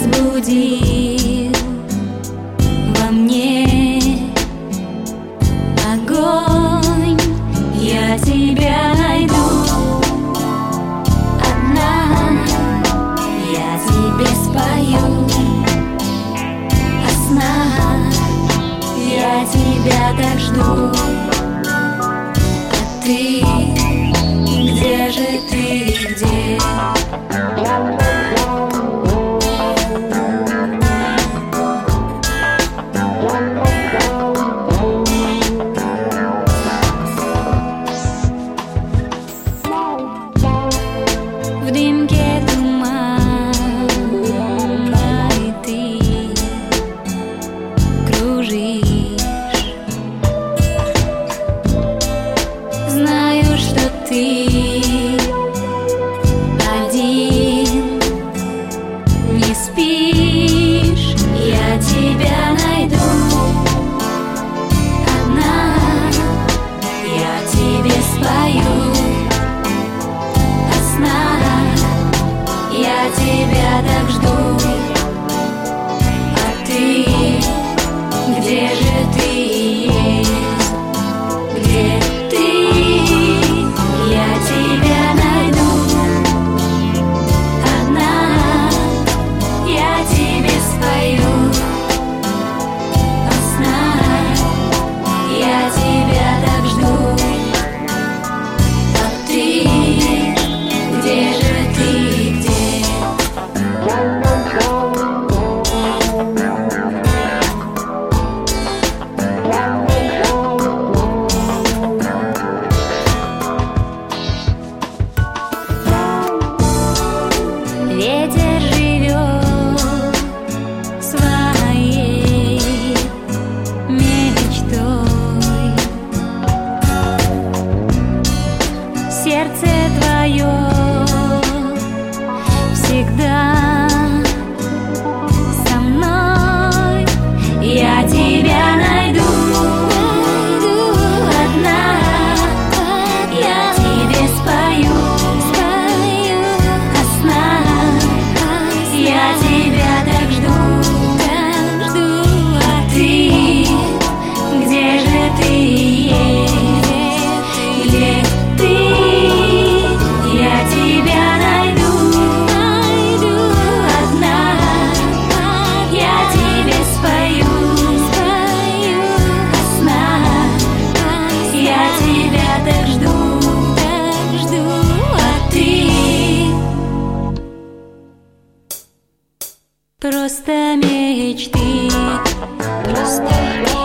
разбудил во мне огонь. Я тебя найду одна, я тебе спою о снах, я тебя так жду. А ты, где же ты, где? В дымке тумана и ты кружишь. Знаю, что ты один не спишь. Я тебя найду одна, я тебе спою о снах, я тебя так жду. А ты, где же ты есть? Где ты? Я тебя найду одна, я тебе спою о снах, я тебя так жду. А ты, где же ты, где? Ветер живет своей мечтой, сердце твое всегда со мной. Я тебя найду одна, я тебе спою о снах, я тебя так жду. А ты, где же ты есть? Где ты? Я тебя найду одна, я тебе спою о снах, я тебя так жду. А ты просто мечты, просто мечты.